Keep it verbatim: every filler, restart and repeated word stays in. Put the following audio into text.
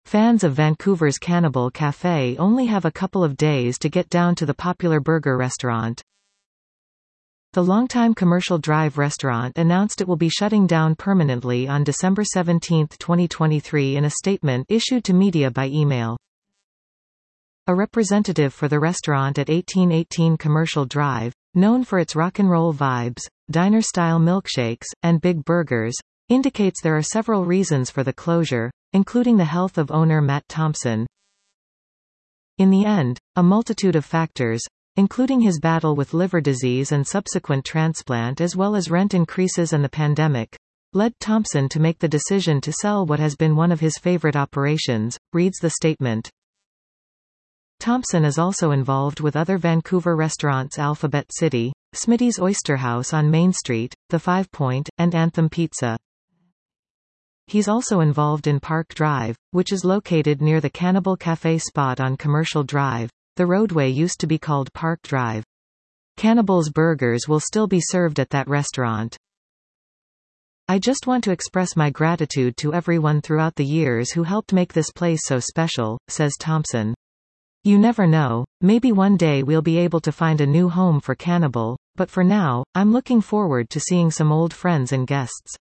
Fans of Vancouver's Cannibal Café only have a couple of days to get down to the popular burger restaurant. The longtime Commercial Drive restaurant announced it will be shutting down permanently on December seventeenth twenty twenty-three in a statement issued to media by email. A representative for the restaurant at eighteen eighteen Commercial Drive, known for its rock and roll vibes, diner-style milkshakes, and big burgers, indicates there are several reasons for the closure, including the health of owner Matt Thompson. In the end, a multitude of factors, including his battle with liver disease and subsequent transplant as well as rent increases and the pandemic, led Thompson to make the decision to sell what has been one of his favorite operations, reads the statement. Thompson is also involved with other Vancouver restaurants Alphabet City, Smitty's Oyster House on Main Street, The Five Point, and Anthem Pizza. He's also involved in Park Drive, which is located near the Cannibal Café spot on Commercial Drive. The roadway used to be called Park Drive. Cannibal's burgers will still be served at that restaurant. I just want to express my gratitude to everyone throughout the years who helped make this place so special, says Thompson. You never know, maybe one day we'll be able to find a new home for Cannibal, but for now, I'm looking forward to seeing some old friends and guests.